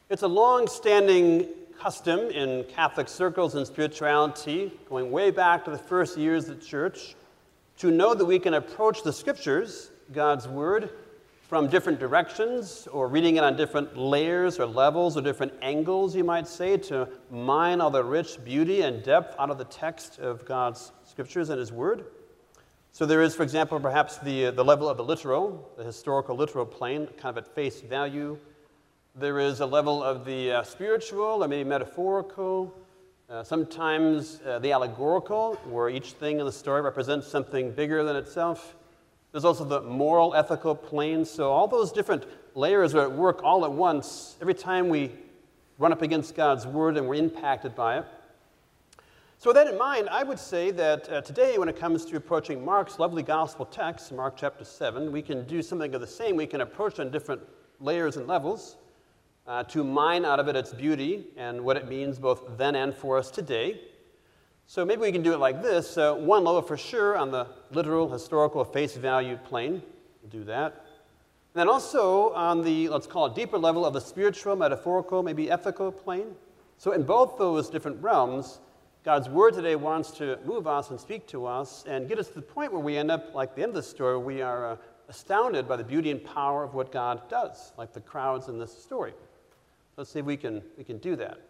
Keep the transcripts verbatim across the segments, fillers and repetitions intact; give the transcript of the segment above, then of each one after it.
It's a long-standing custom in Catholic circles and spirituality, going way back to the first years of the Church, to know that we can approach the Scriptures, God's Word, from different directions, or reading it on different layers or levels or different angles, you might say, to mine all the rich beauty and depth out of the text of God's Scriptures and His Word. So there is, for example, perhaps the, the level of the literal, the historical literal plane, kind of at face value. There is a level of the uh, spiritual or maybe metaphorical, uh, sometimes uh, the allegorical, where each thing in the story represents something bigger than itself. There's also the moral, ethical plane. So all those different layers are at work all at once every time we run up against God's Word and we're impacted by it. So with that in mind, I would say that uh, today when it comes to approaching Mark's lovely gospel text, Mark chapter seven, we can do something of the same. We can approach on different layers and levels. Uh, to mine out of it its beauty and what it means both then and for us today. So maybe we can do it like this. Uh, one level for sure on the literal, historical, face value plane. We'll do that. And then also on the, let's call it deeper level of the spiritual, metaphorical, maybe ethical plane. So in both those different realms, God's Word today wants to move us and speak to us and get us to the point where we end up, like the end of the story, we are uh, astounded by the beauty and power of what God does, like the crowds in this story. Let's see if we can, we can do that.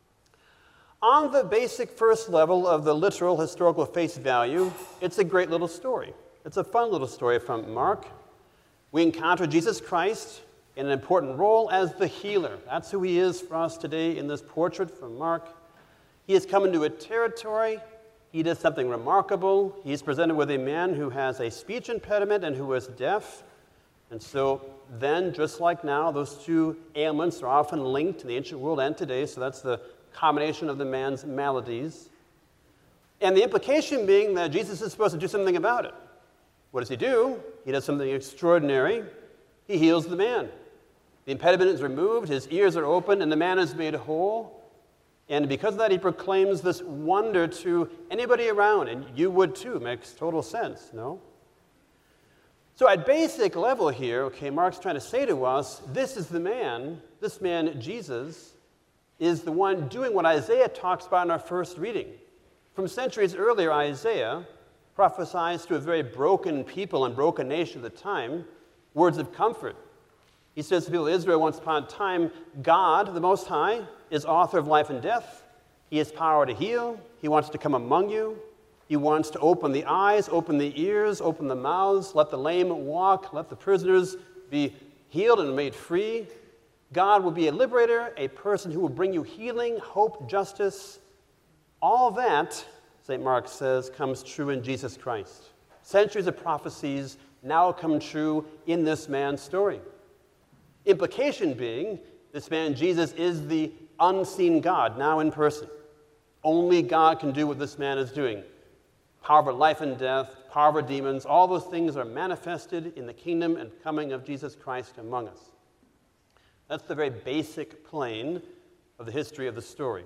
On the basic first level of the literal historical face value, it's a great little story. It's a fun little story from Mark. We encounter Jesus Christ in an important role as the healer. That's who he is for us today in this portrait from Mark. He has come into a territory. He does something remarkable. He's presented with a man who has a speech impediment and who is deaf. And so then, just like now, those two ailments are often linked in the ancient world and today, so that's the combination of the man's maladies. And the implication being that Jesus is supposed to do something about it. What does he do? He does something extraordinary. He heals the man. The impediment is removed, his ears are opened, and the man is made whole. And because of that, he proclaims this wonder to anybody around, and you would too. Makes total sense, no? So at basic level here, okay, Mark's trying to say to us, this is the man, this man, Jesus, is the one doing what Isaiah talks about in our first reading. From centuries earlier, Isaiah prophesies to a very broken people and broken nation at the time, words of comfort. He says to the people of Israel, once upon a time, God, the Most High, is author of life and death. He has power to heal. He wants to come among you. He wants to open the eyes, open the ears, open the mouths, let the lame walk, let the prisoners be healed and made free. God will be a liberator, a person who will bring you healing, hope, justice. All that, Saint Mark says, comes true in Jesus Christ. Centuries of prophecies now come true in this man's story. Implication being, this man Jesus is the unseen God, now in person. Only God can do what this man is doing. Power over life and death, power over demons, all those things are manifested in the kingdom and coming of Jesus Christ among us. That's the very basic plane of the history of the story.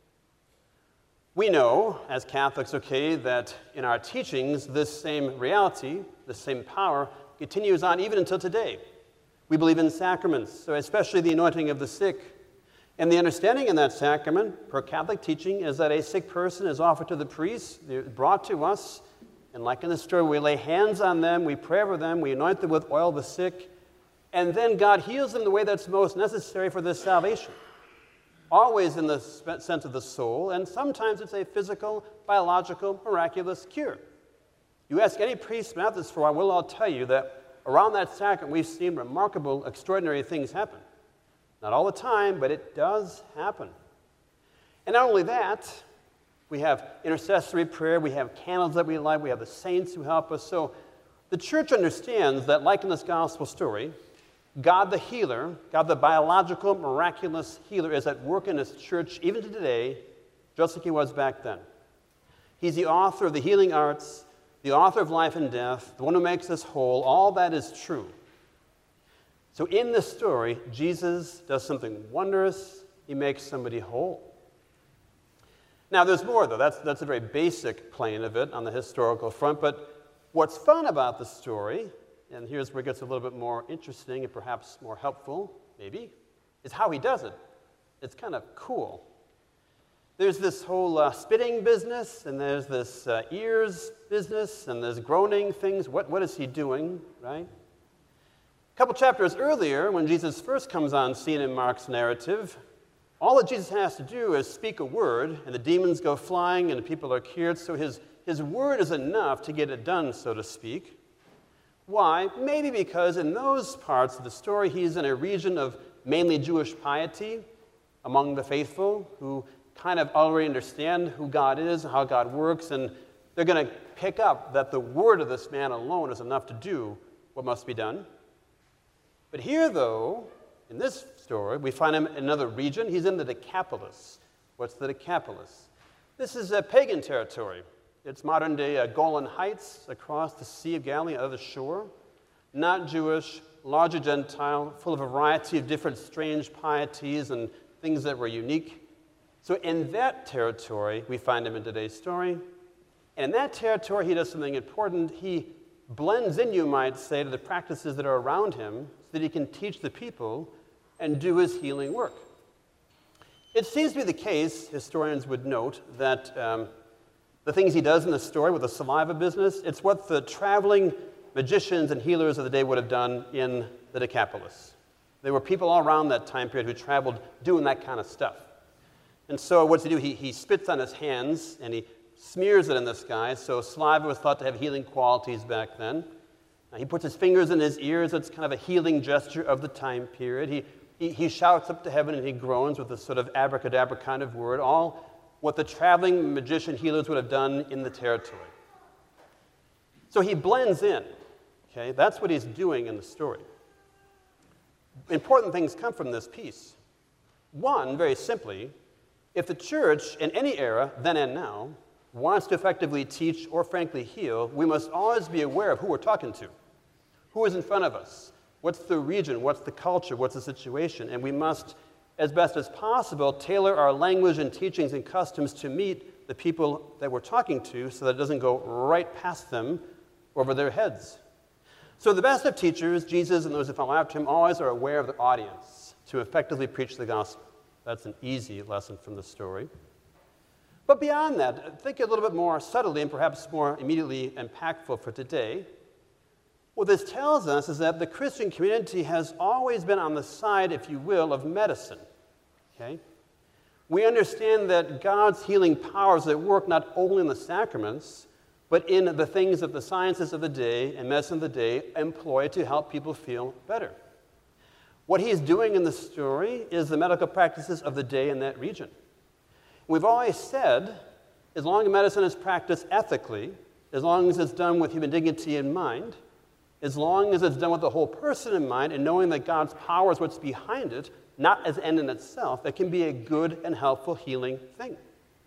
We know, as Catholics, okay, that in our teachings, this same reality, this same power, continues on even until today. We believe in sacraments, so especially the anointing of the sick. And the understanding in that sacrament, per Catholic teaching, is that a sick person is offered to the priest, they're brought to us, and like in the story, we lay hands on them, we pray over them, we anoint them with oil, the sick, and then God heals them the way that's most necessary for their salvation. Always in the sense of the soul, and sometimes it's a physical, biological, miraculous cure. You ask any priest about this for a while, we'll all tell you that around that sacrament we've seen remarkable, extraordinary things happen. Not all the time, but it does happen. And not only that, we have intercessory prayer, we have candles that we light, we have the saints who help us. So the church understands that, like in this gospel story, God the healer, God the biological, miraculous healer, is at work in his church even to today, just like he was back then. He's the author of the healing arts, the author of life and death, the one who makes us whole. All that is true. So in this story, Jesus does something wondrous. He makes somebody whole. Now, there's more, though. That's, that's a very basic plane of it on the historical front. But what's fun about the story, and here's where it gets a little bit more interesting and perhaps more helpful, maybe, is how he does it. it's kind of cool. There's this whole uh, spitting business, and there's this uh, ears business, and there's groaning things. What, what is he doing, right? A couple chapters earlier, when Jesus first comes on scene in Mark's narrative, all that Jesus has to do is speak a word, and the demons go flying, and the people are cured. So his, his word is enough to get it done, so to speak. Why? Maybe because in those parts of the story, he's in a region of mainly Jewish piety among the faithful who kind of already understand who God is and how God works, and they're going to pick up that the word of this man alone is enough to do what must be done. But here, though, in this story, we find him in another region. He's in the Decapolis. What's the Decapolis? This is a pagan territory. It's modern-day uh, Golan Heights across the Sea of Galilee, other shore. Not Jewish, largely Gentile, full of a variety of different strange pieties and things that were unique. So in that territory, we find him in today's story. And in that territory, he does something important. He blends in, you might say, to the practices that are around him so that he can teach the people and do his healing work. It seems to be the case, historians would note, that um, the things he does in the story with the saliva business, it's what the traveling magicians and healers of the day would have done in the Decapolis. There were people all around that time period who traveled doing that kind of stuff. And so what's he do? He, he spits on his hands, and he smears it on this guy. So saliva was thought to have healing qualities back then. Uh, he puts his fingers in his ears. It's kind of a healing gesture of the time period. He, he, he shouts up to heaven, and he groans with this sort of abracadabra kind of word, all what the traveling magician healers would have done in the territory. So he blends in. Okay? That's what he's doing in the story. Important things come from this piece. One, very simply, if the church in any era, then and now, wants to effectively teach or frankly heal, we must always be aware of who we're talking to. Who is in front of us? What's the region? What's the culture? What's the situation? And we must, as best as possible, tailor our language and teachings and customs to meet the people that we're talking to so that it doesn't go right past them over their heads. So the best of teachers, Jesus and those who follow after him, always are aware of their audience to effectively preach the gospel. That's an easy lesson from the story. But beyond that, think a little bit more subtly and perhaps more immediately impactful for today. What this tells us is that the Christian community has always been on the side, if you will, of medicine. Okay? We understand that God's healing powers at work not only in the sacraments, but in the things that the sciences of the day and medicine of the day employ to help people feel better. What he's doing in the story is the medical practices of the day in that region. We've always said, as long as medicine is practiced ethically, as long as it's done with human dignity in mind, as long as it's done with the whole person in mind and knowing that God's power is what's behind it, not as an end in itself, it can be a good and helpful healing thing.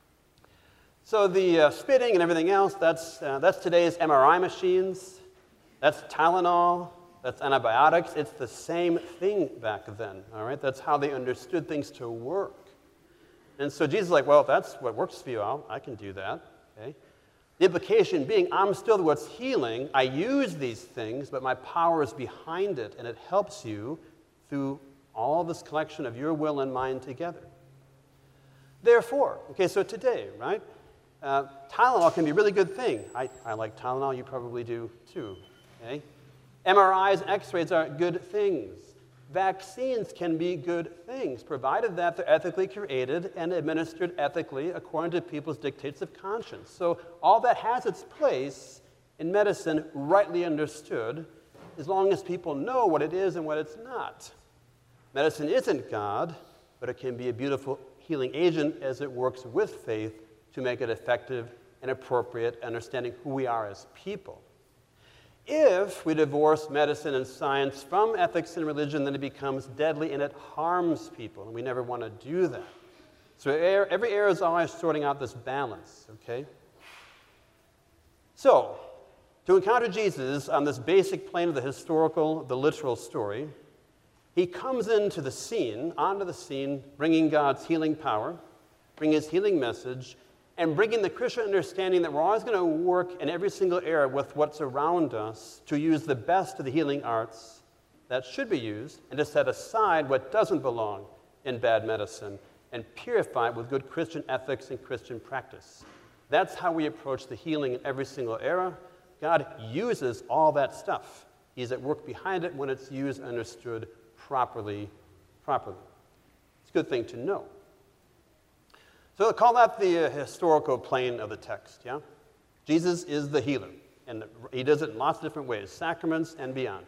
So the uh, spitting and everything else, that's, uh, that's today's M R I machines, that's Tylenol, that's antibiotics. It's the same thing back then, all right? That's how they understood things to work. And so Jesus is like, well, if that's what works for you, I'll, I can do that, okay? The implication being, I'm still what's healing. I use these things, but my power is behind it, and it helps you through all this collection of your will and mind together. Therefore, okay, so today, right? Uh, Tylenol can be a really good thing. I, I like Tylenol. You probably do too, okay? M R Is and X-rays are good things. Vaccines can be good things, provided that they're ethically created and administered ethically according to people's dictates of conscience. So all that has its place in medicine, rightly understood, as long as people know what it is and what it's not. Medicine isn't God, but it can be a beautiful healing agent as it works with faith to make it effective and appropriate, understanding who we are as people. If we divorce medicine and science from ethics and religion, then it becomes deadly and it harms people, and we never want to do that. So every era is always sorting out this balance, okay? So, to encounter Jesus on this basic plane of the historical, the literal story, he comes into the scene, onto the scene, bringing God's healing power, bringing his healing message, and bringing the Christian understanding that we're always going to work in every single era with what's around us to use the best of the healing arts that should be used and to set aside what doesn't belong and bad medicine, and purify it with good Christian ethics and Christian practice. That's how we approach the healing in every single era. God uses all that stuff. He's at work behind it when it's used and understood properly, properly. It's a good thing to know. So I'll call that the uh, historical plane of the text, yeah? Jesus is the healer, and he does it in lots of different ways, sacraments and beyond.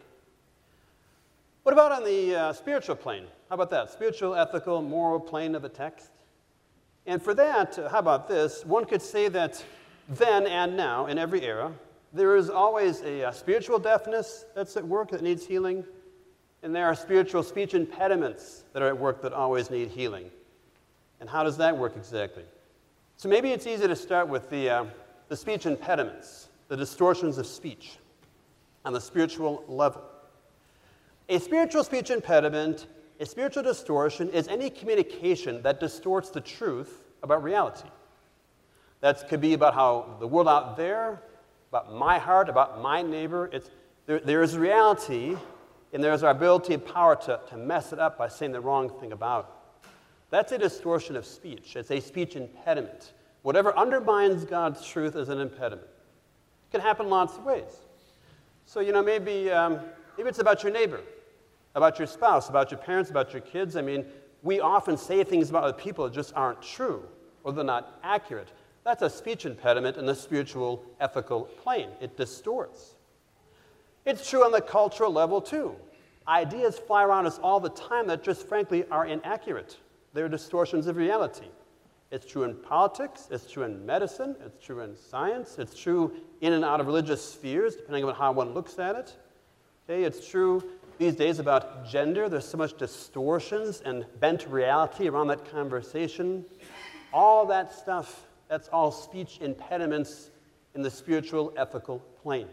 What about on the uh, spiritual plane? How about that? Spiritual, ethical, moral plane of the text? And for that, uh, how about this? One could say that then and now, in every era, there is always a, a spiritual deafness that's at work that needs healing, and there are spiritual speech impediments that are at work that always need healing. And how does that work exactly? So maybe it's easy to start with the, uh, the speech impediments, the distortions of speech on the spiritual level. A spiritual speech impediment, a spiritual distortion, is any communication that distorts the truth about reality. That could be about how the world out there, about my heart, about my neighbor. It's, there, there is reality, and there's our ability and power to, to mess it up by saying the wrong thing about it. That's a distortion of speech. It's a speech impediment. Whatever undermines God's truth is an impediment. It can happen lots of ways. So, you know, maybe, um, maybe it's about your neighbor, about your spouse, about your parents, about your kids. I mean, we often say things about other people that just aren't true, or they're not accurate. That's a speech impediment in the spiritual, ethical plane. It distorts. It's true on the cultural level, too. Ideas fly around us all the time that just frankly are inaccurate. They're distortions of reality. It's true in politics, it's true in medicine, it's true in science, it's true in and out of religious spheres, depending on how one looks at it. Okay, it's true these days about gender. There's so much distortions and bent reality around that conversation. All that stuff, that's all speech impediments in the spiritual, ethical plane.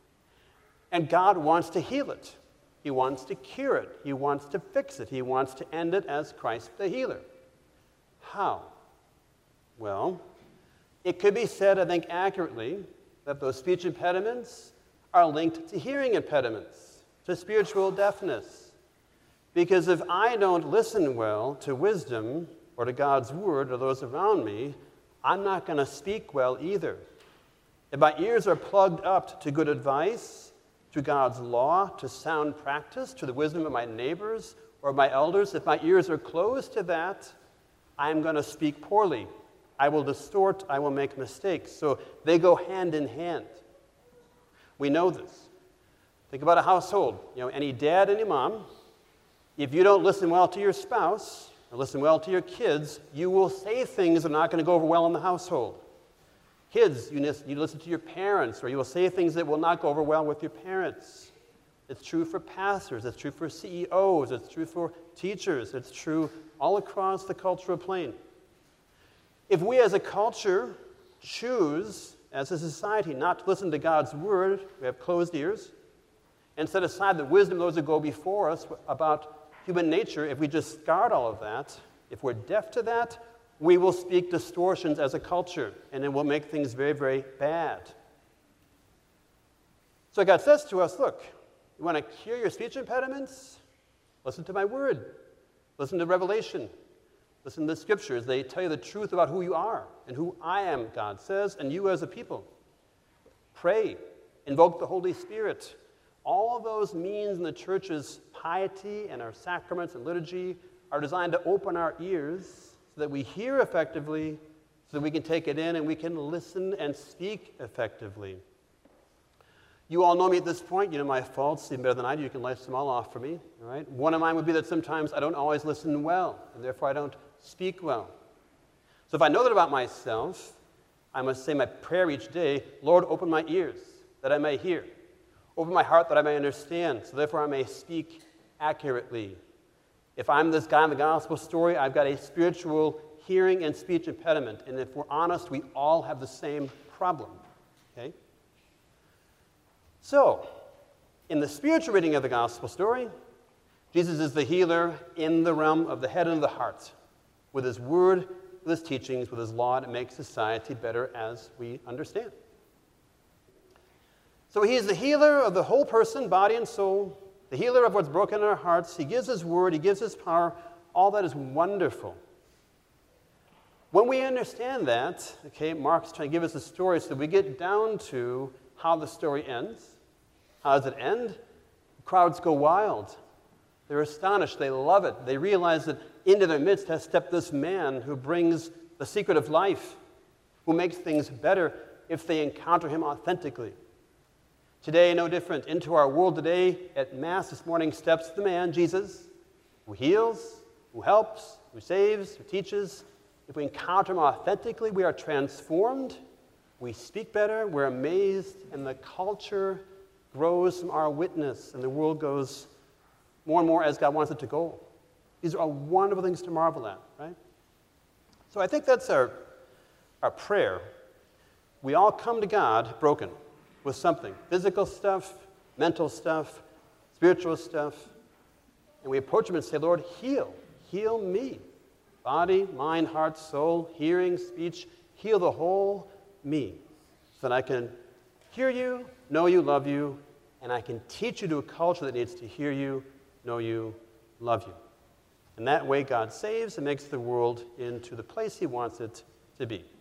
And God wants to heal it. He wants to cure it. He wants to fix it. He wants to end it as Christ the healer. How? Well, it could be said, I think accurately, that those speech impediments are linked to hearing impediments, to spiritual deafness. Because if I don't listen well to wisdom or to God's word or those around me, I'm not going to speak well either. If my ears are plugged up to good advice, to God's law, to sound practice, to the wisdom of my neighbors or my elders, if my ears are closed to that, I'm going to speak poorly. I will distort, I will make mistakes. So they go hand in hand. We know this. Think about a household. You know, any dad, any mom, if you don't listen well to your spouse or listen well to your kids, you will say things that are not going to go over well in the household. Kids, you need to listen to your parents, or you will say things that will not go over well with your parents. It's true for pastors. It's true for C E Os. It's true for teachers. It's true all across the cultural plane. If we as a culture choose, as a society, not to listen to God's word, we have closed ears, and set aside the wisdom of those who go before us about human nature, if we discard all of that, if we're deaf to that, we will speak distortions as a culture, and it will make things very, very bad. So God says to us, look, you want to cure your speech impediments? Listen to my word. Listen to Revelation. Listen to the scriptures. They tell you the truth about who you are and who I am, God says, and you as a people. Pray. Invoke the Holy Spirit. All of those means in the church's piety and our sacraments and liturgy are designed to open our ears so that we hear effectively, so that we can take it in and we can listen and speak effectively. You all know me at this point. You know my faults even better than I do. You can list them all off for me. All right? One of mine would be that sometimes I don't always listen well, and therefore I don't speak well. So if I know that about myself, I must say my prayer each day, Lord, open my ears that I may hear. Open my heart that I may understand, so therefore I may speak accurately. If I'm this guy in the gospel story, I've got a spiritual hearing and speech impediment. And if we're honest, we all have the same problem. Okay? So, in the spiritual reading of the gospel story, Jesus is the healer in the realm of the head and the heart. With his word, with his teachings, with his law, to make society better as we understand. So he is the healer of the whole person, body and soul, the healer of what's broken in our hearts. He gives his word, he gives his power all that is wonderful. When we understand that, okay, Mark's trying to give us a story so we get down to how the story ends. How does it end? The crowds go wild. They're astonished. They love it. They realize that into their midst has stepped this man who brings the secret of life, who makes things better if they encounter him authentically. Today, no different. Into our world today, at Mass this morning, steps the man, Jesus, who heals, who helps, who saves, who teaches. If we encounter him authentically, we are transformed, we speak better, we're amazed, and the culture grows from our witness, and the world goes more and more as God wants it to go. These are wonderful things to marvel at, right? So I think that's our, our prayer. We all come to God broken with something, physical stuff, mental stuff, spiritual stuff, and we approach him and say, Lord, heal, heal me. Body, mind, heart, soul, hearing, speech, heal the whole me so that I can hear you, know you, love you, and I can teach you to a culture that needs to hear you, know you, love you. And that way God saves and makes the world into the place he wants it to be.